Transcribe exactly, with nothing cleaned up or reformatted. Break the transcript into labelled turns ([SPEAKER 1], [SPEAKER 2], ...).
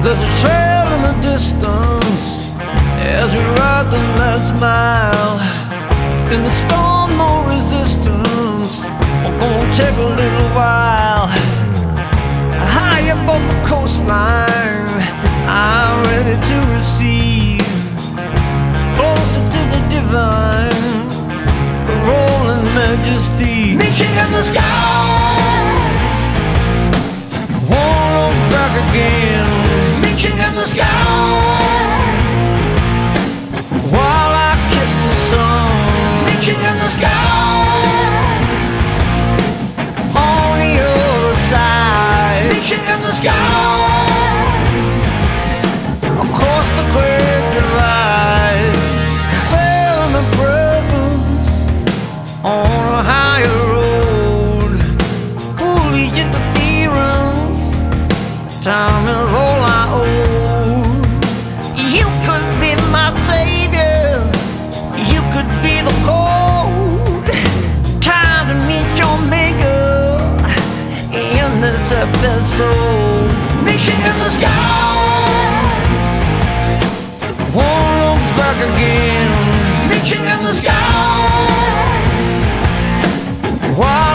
[SPEAKER 1] There's a trail in the distance as we ride the last mile. In the storm, no resistance. We're gonna take a little while. High above the coastline, I'm ready to receive. Closer to the divine, the rolling majesty. Meet you in the sky. Won't look back again. Meet you in the sky. While I kiss the sun. Meet you in the sky. On the other side. Meet you in the sky. Across the great divide. Sail in the presence on a higher road. Fully interference. Time is all I owe. You could be my savior. You could be the code. Time to meet your maker in this episode. Meet you in the sky. Won't look back again. Meet you in the sky. Why?